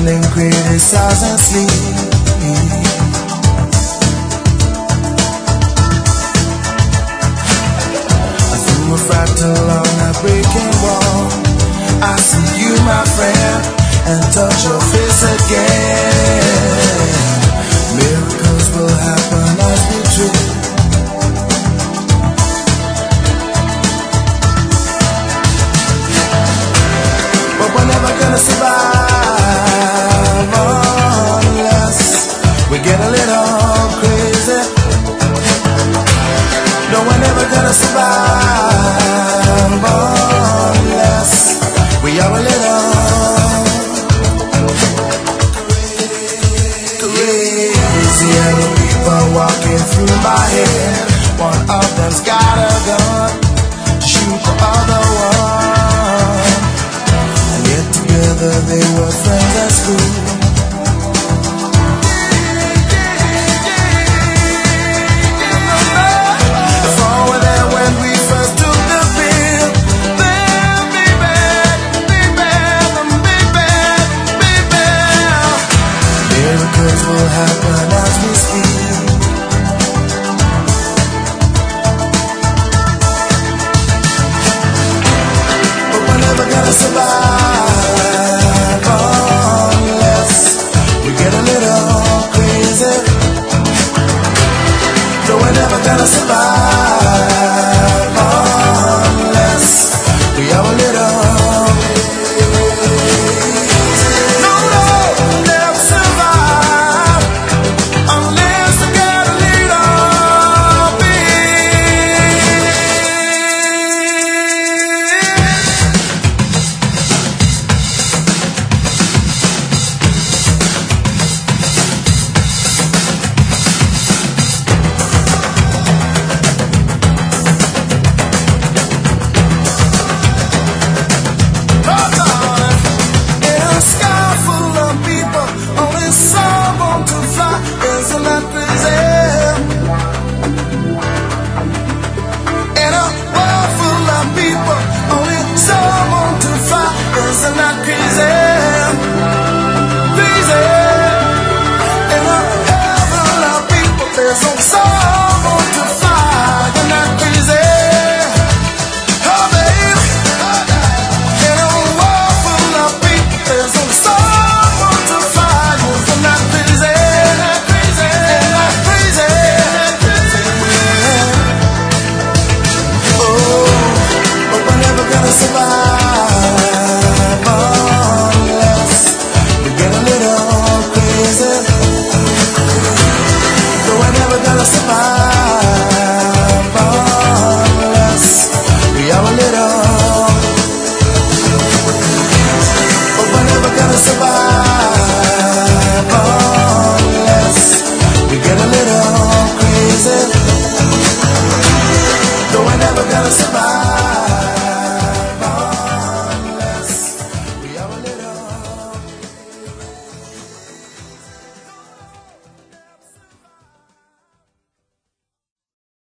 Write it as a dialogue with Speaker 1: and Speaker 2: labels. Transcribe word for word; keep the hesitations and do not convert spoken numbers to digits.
Speaker 1: and criticize and sleep. I threw a fractal on that breaking wall. I see you, my friend, and touch your face again. Miracles will happen as we dream. But we're never gonna survive unless we get a little crazy. No, we're never gonna survive unless we are a little crazy. And people walking through my head, one of them's got a gun to shoot the other one. Together they were friends at school.